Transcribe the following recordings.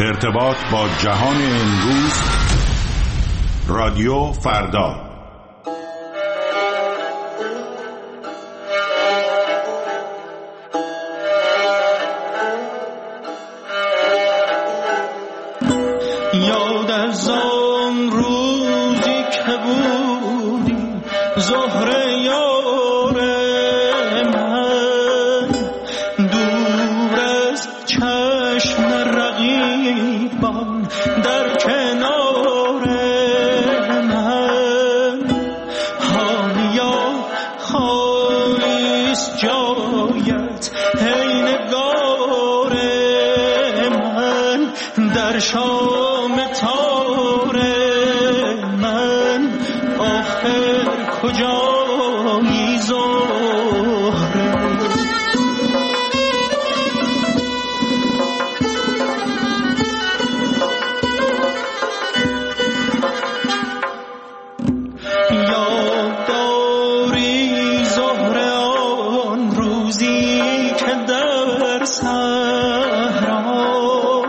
ارتباط با جهان امروز، رادیو فردا. یاد از آن روزی که بودی زهره یار من، دور از چشم رقیبان در کنار من، حالیا خالیست جایت ای نگار من، در شام تار من آخر کجایی زهره؟ یاد داری زهره آن روزی که در صحرا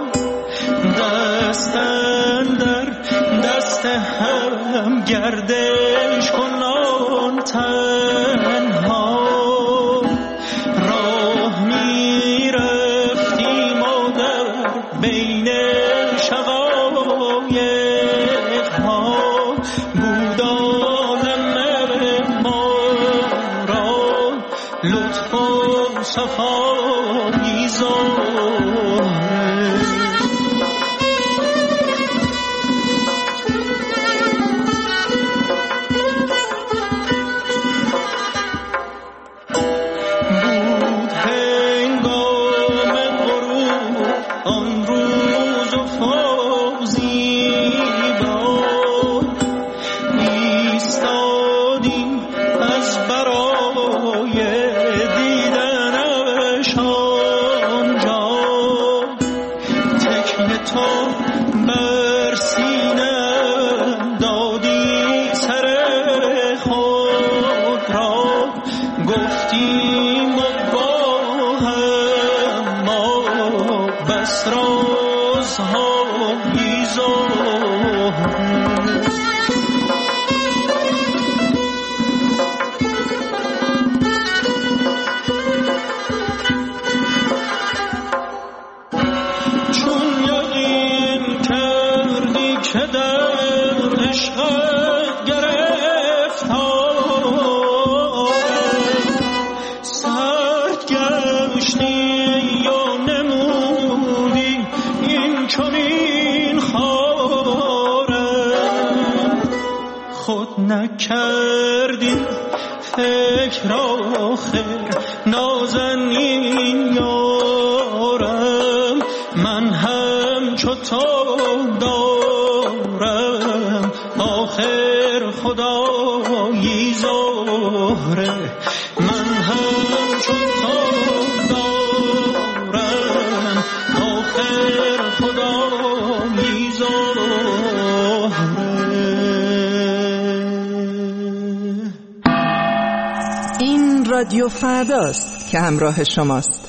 دستن در دست هم گردش کنان تنها راه می رفتیم و در بین شقایق ها بود عالم ما را لطف و صفایی زهره. گفتیم با هم ما بس رازهایی زهره. چون یقین کردی که در عشقت نکردی فکر آخر نازنین یارم، من هم چو تو دارم آخر خدایی زهره، من هم چو تو دارم آخر خدایی زهره. رادیو فرداست که همراه شماست.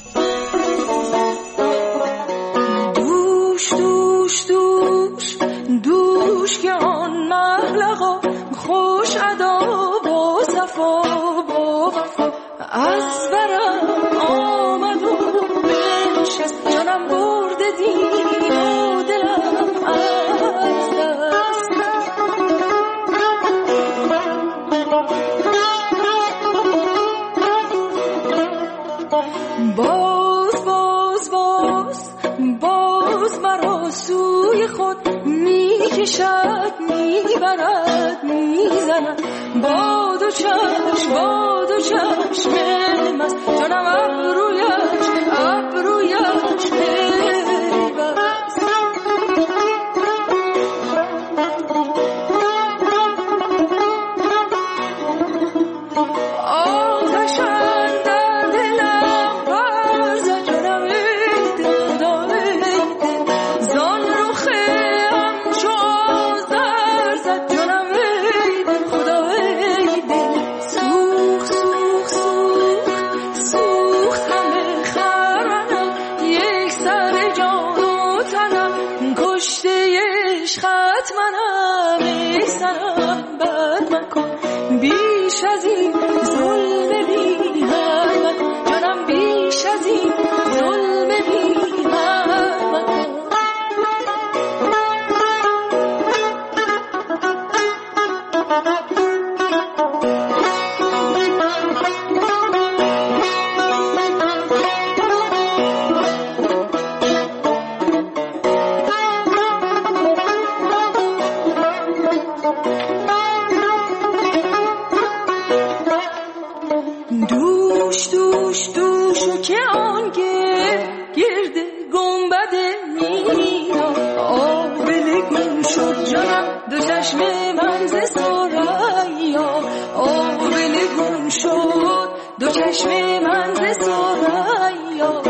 دوش دوش دوش دوش که آن محلقا خوش ادا با صفا با وفا از برم آمد و بنشست، جانم برده دین و دلم از دست. باز مرا سوی خود میکشد میبرد میزند، باد و چشم مست، جانم ابرویش پیوست. سوخ عشقت منم ای سنم بد مکن بیش از این ظلم بی حد مکن جانم بیش از این ظلم بی حد مکن دوش دوش دوشو که آنگه گرد گنبد مینا آبله گون شد جانم دو چشم من ز سریا آبله گون شد دو چشم من ز سریا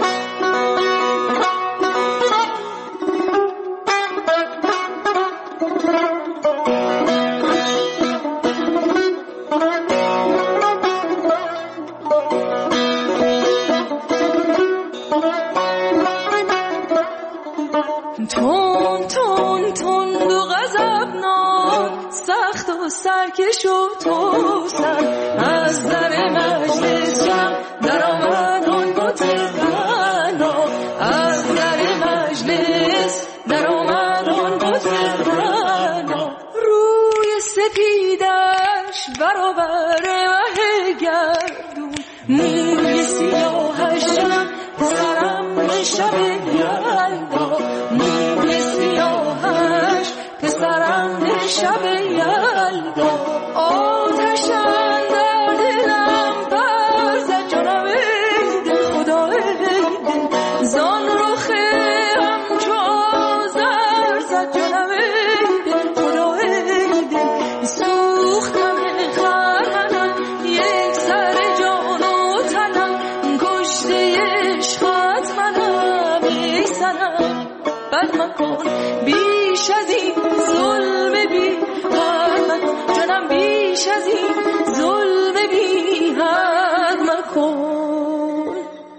تون تون تون دو غضبناک سخت و سرکش و توسن از در مجلس جمع در آمد آن بت غنا از در مجلس در آمد آن بت غنا روی سپیدش برابر مه گردون موی سیاهش جمع پسرم شب یلدا موی سیاهش پسرم شب یلدا آتشم در دلم برزد جانم ای دل خدا ای دل زان رخ همچو آذر زد جانم ای دل خدا ای دل سوختم خرمنم یک سر جان و تنم کشته عشقت منم ای سنم بد مکن بیش از این ظلم بی حد مکن جانم بیش از این ظلم بی حد مکن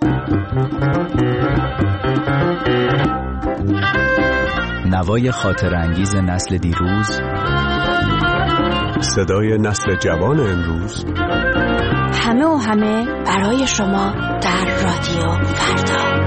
نوای خاطرانگیز نسل دیروز، صدای نسل جوان امروز، همه و همه برای شما در رادیو فردا.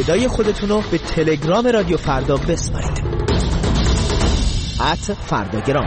صدای خودتون رو به تلگرام رادیو فردا بسپارید. @فرداگرام.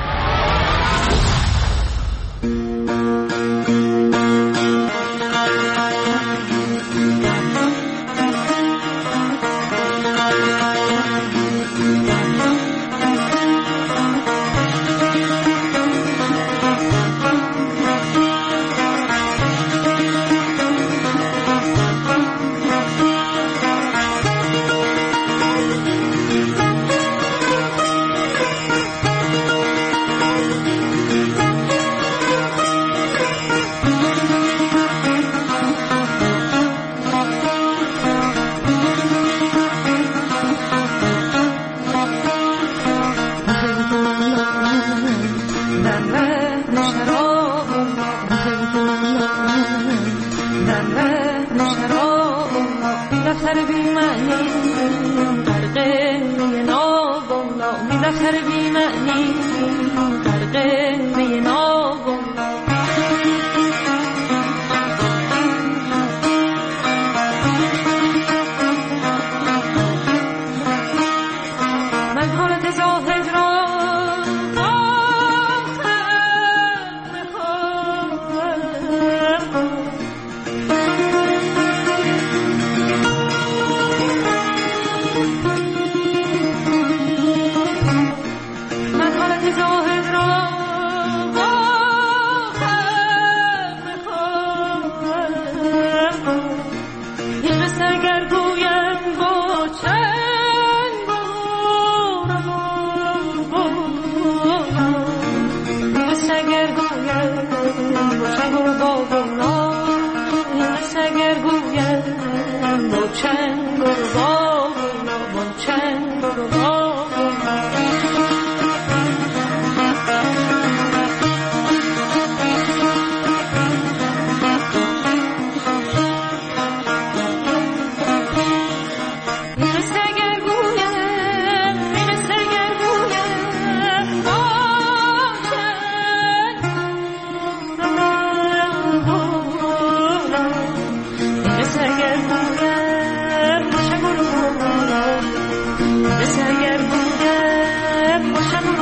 سرگرم